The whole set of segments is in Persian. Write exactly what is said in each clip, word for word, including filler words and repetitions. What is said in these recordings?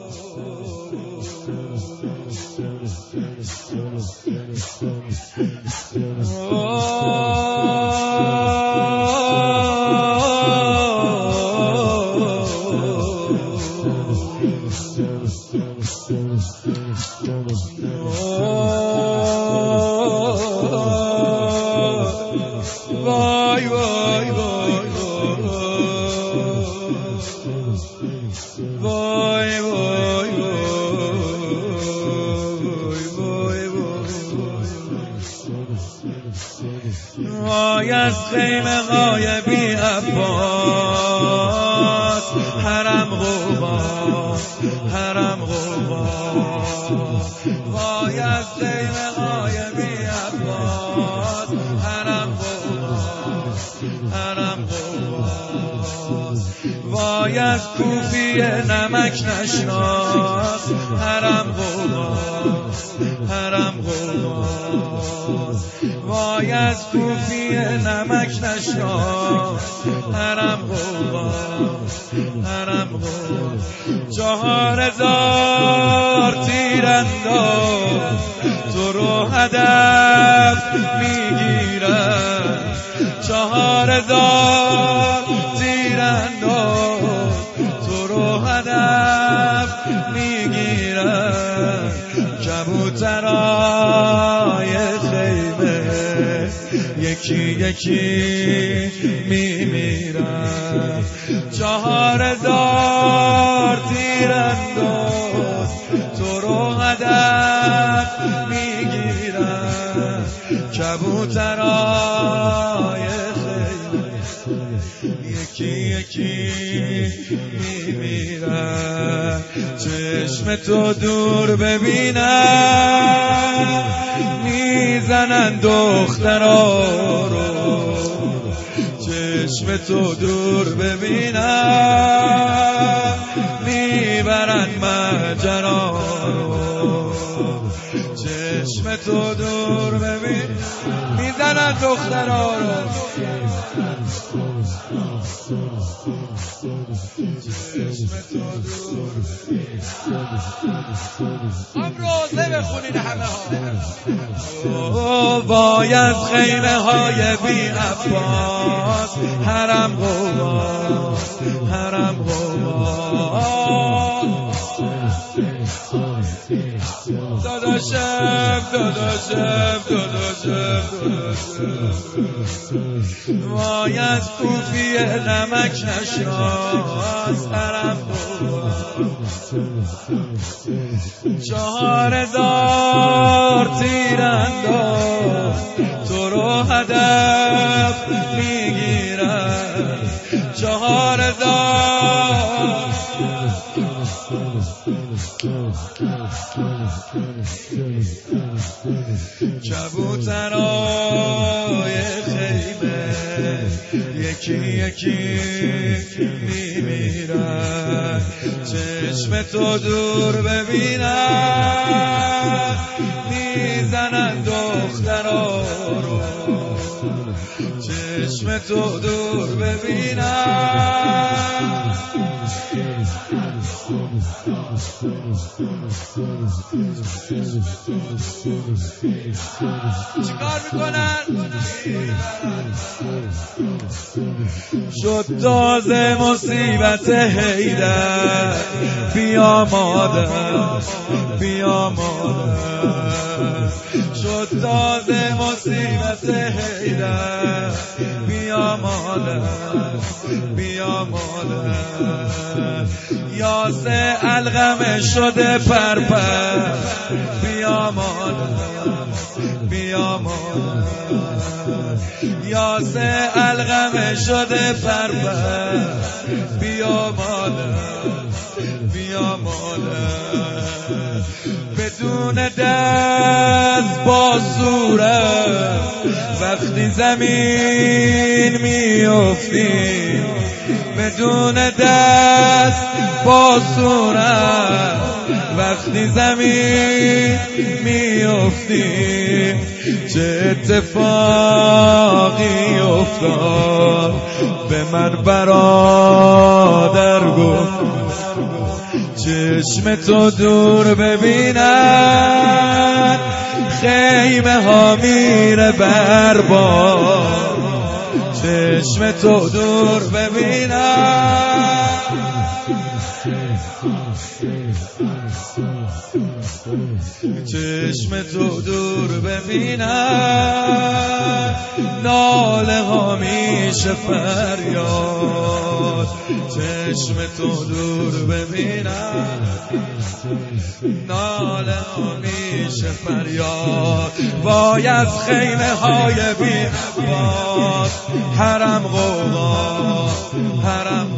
وای وای وای وای وای وای وای از خیمه های بی عباس حرم غبا حرم غبا وای از خیمه های بی عباس حرم غبا حرم غبا وای از کوفی نمک نشناس حرم غبا حرم غبا وای از کوفی نمک نشناس حرم غبا حرم غبا چهار هزار تیرانداز تو رو هدف میگیرن چهار هزار تیرانداز تو رو هدف میگیرن کبوترای خیمه یکی یکی میمیرن چهار هزار تیرانداز تو رو هدف میگیرن کبوترای خیمه یکی یکی میمیرن چشم تو دور ببینن میزنن دخترا رو چشم تو دور ببینن میبرن مجرا رو چشم تو دور ببین میزنن دخترا رو چشم تو دور امروزه بخونین همه ها وای از خیمه های بی عباس حرم غبا حرم غبا داداشم داداشم داداشم وای از کوفی نمک نشناس حرم غبا چهار هزار تیرانداز تو رو هدف میگیرن چهار هزار کبوترای خیمه یکی یکی میمیرن چشم تو دور ببینن میزنن دخترا رو چشم تو دور ببینن چیکار میکنن؟ شد تازه مصیبت حیدر بیا مادر بیا مادر شد تازه مصیبت حیدر بیا مادر بیا مادر یاسه علقمه شده پرپر بیا مادر بیا مادر یاسه علقمه شده پرپر بیا مادر بیا مادر بدون دست با صورت وقتی زمین میافتی بدون دست با صورت وقتی زمین میافتی چه اتفاقی افتاد به من برادر گفت چشم تو دور ببینن خیمه ها میره برباد چشم تو دور ببینن چشم تو دور ببینن ناله ها میشه فریاد چشم تو دور ببینن ناله ها میشه فریاد وای از خیمه های بی عباد حرم غوغا حرم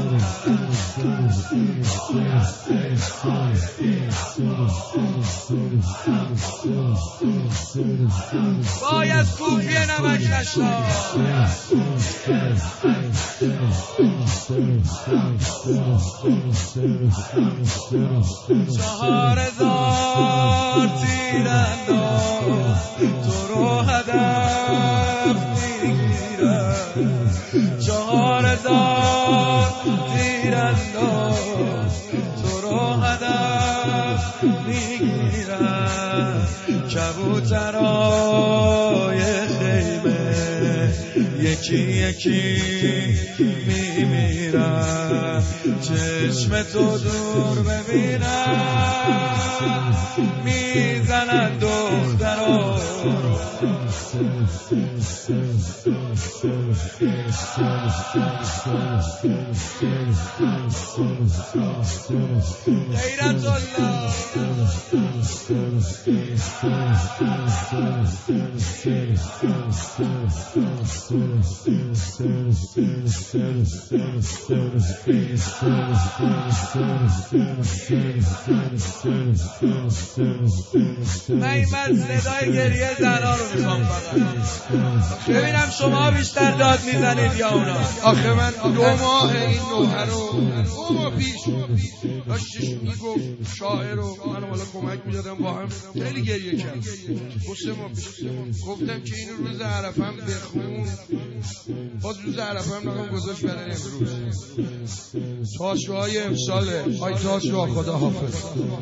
وای از کوفی نمک نشتا چهار هزار تیرانداز تو رو هدف میگیرن چهار هزار تیرانداز تو رو هدف میگیرن کبوترای خیمه یکی یکی میمیرن چشم تو دور ببینن میزنن دخترها غیرت الله من من صدای گریه زنها رو میخوام فقط ببینم شما بیشتر داد میزنید یا اونا. آخه من دو ماه این نوحه رو دو ماه پیش داشتش میگفت شاعر رو من حالا کمک میدادم با هم خیلی گریه کرد سه ماه پیش گفتم که این روز عرفه هم بخون باز روز عرفه هم نقام گذاشت برای امروز تاشوهای امساله آی تاشوها خدا حافظ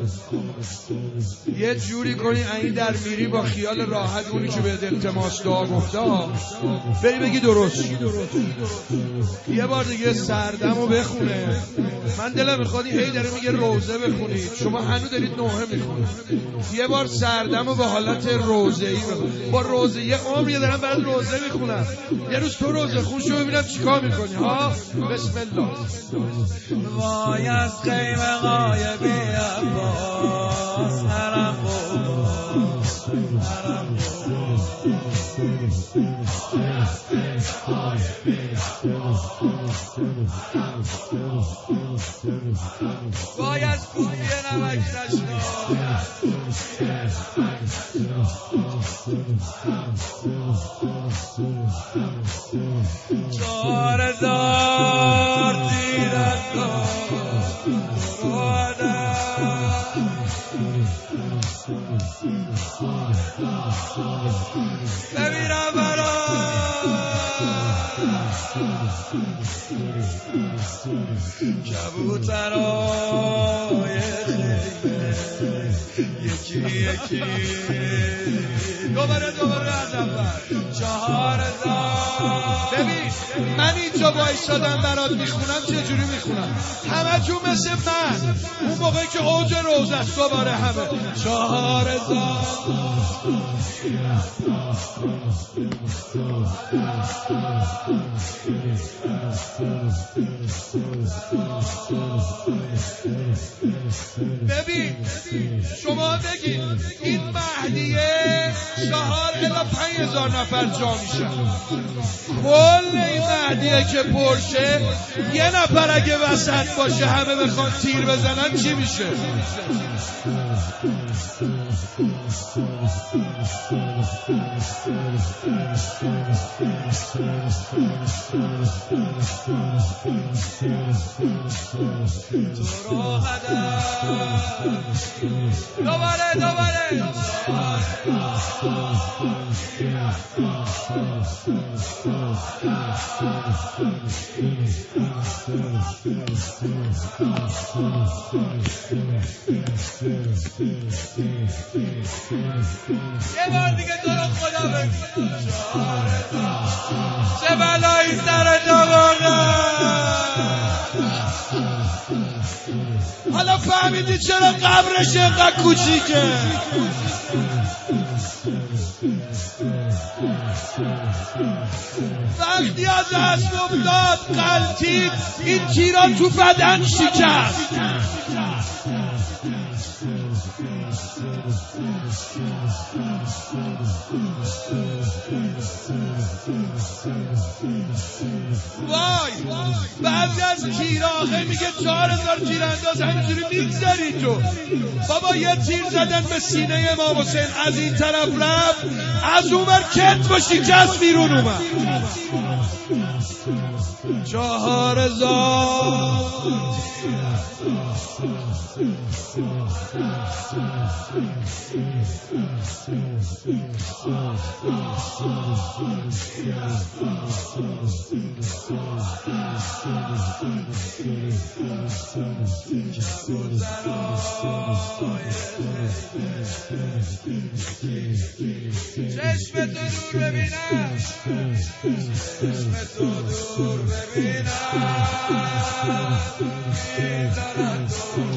یه جوری کنی این در میری با خیال راحت اونی که به التماس دعا گفته بری بگی درست یه بار دیگه سردمو بخونه من دلم میخواد هی داره میگه روزه بخونید شما هنوز دارید نوحه میخونید یه بار سردمو به حالت روزه‌ای بخونید با روزه یه عمر یه دارم برات روزه میخونم یه روز تو روزه خون شو ببینم چیکار میکنی ها بسم الله وای از خیمه های بی عباس حرم بودم حرم وای از کوفی نمک نشتا چهار هزار تیرانداز تو رو هدف ببینم برا کبوترای خیمه یکی یکی دوباره دوباره از اول چهار هزار ببین من اینجا وایسادم برات میخونم چه جوری میخونم همه تو مثل من اون موقعی که اوج روز است دوباره همه چهار هزار ببین شما بگید این مهدیه چهار الا پنج هزار نفر جا میشن کل این مهدیه که پرشه یه نفر اگه وسط باشه همه بخوان تیر بزنن چی میشه تو رو هدف دوباره دوباره یه بار دیگه تو رو خدا بگو چه بلایی سرت آوردم. حالا فهمیدی چرا قبرش اینقدر کوچیکه؟ وقتی از دست افتاد قلتید این تیران تو بدن شکست. وای بعضی از تیراخه میگه چهار هزار تیرانداز همینجوری میگذاری تو. بابا یه تیر زدن به سینه امام حسین، از این طرف رفت از اون ور کتف و شکست بیرون اومد. چهار هزار چشم تو دور ببینم، چشم تو دور ببینم میزند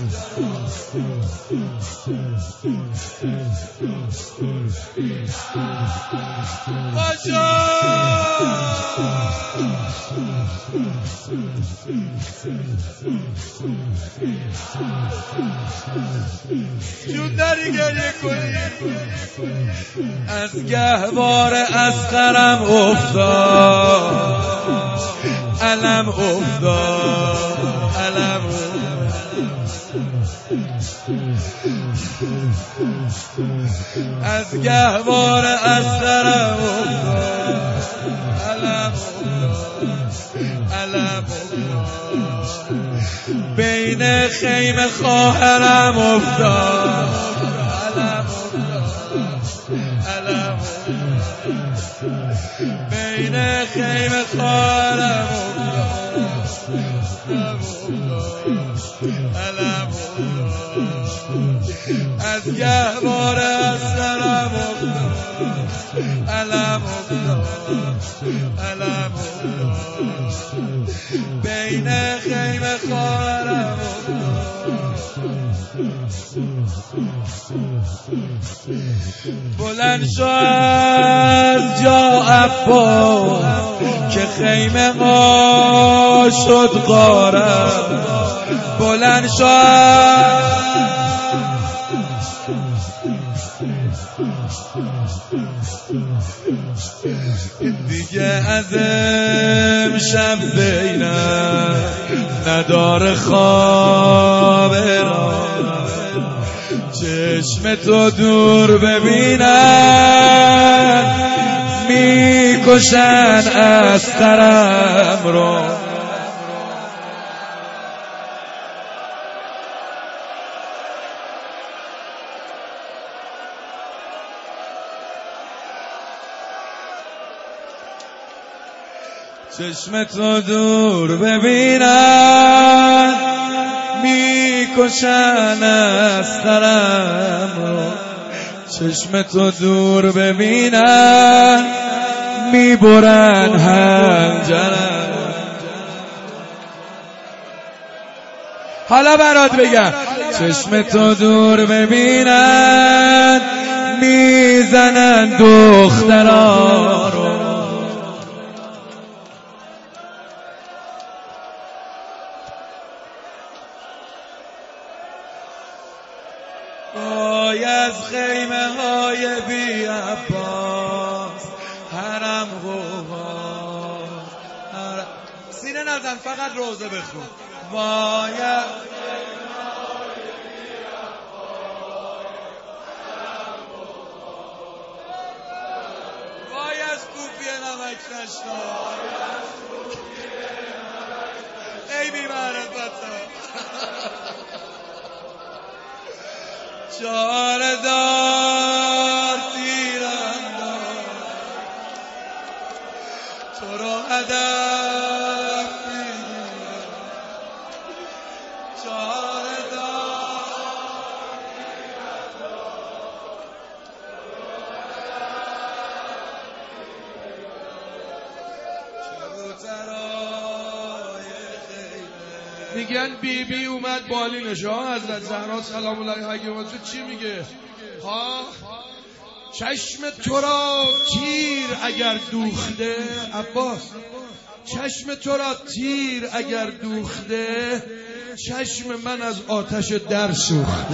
باشا جون داری گریه کنی. از گهوار اسقرم افتاد علم افتاد علم از گهوار اسقرم افتاد علم افتاد علم افتاد بین خیمه خواهرم افتاد علم علم بین خیمه خواهرم علم از گهوار اسقرم علم علم بین خیمه خواهرم بلند شو از جا عباس که خیمه ما شد غارم. بلند شو دیگه از امشب زینب نداره خواب را، چشم تو دور ببینن میکشن اسقرم رو. چشم تو دور ببینن میکشن اسقرم رو، چشم تو دور ببینن میبرن حنجرم. حالا برات بگم چشم تو دور ببینن میزنن دخترا رو. وای از خیمه های بی عباس حرم غبار حرم... سینه نزن فقط روزه بخون. وای از خیمه های بی عباس حرم غبار وای از کوفی نمک نشتا ای بی معرفت چاره دار تیرانداز تو رو هدف میگیرم چاره دار میگن بی بی اومد بالینش ها حضرت زهرا سلام الله علیها تو چی میگه ها چشم تو را تیر اگر دوخته عباس چشم تو را تیر اگر دوخته چشم من از آتش در سوخته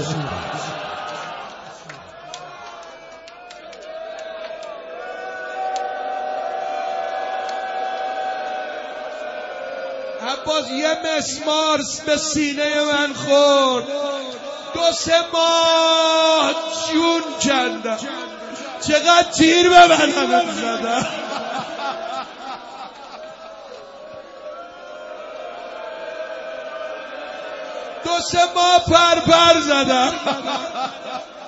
عباس یه مسمار به سینه من خورد دو سه ماه جون کندم چقدر تیر به بدنم زدم دو سه ماه پر پر زدم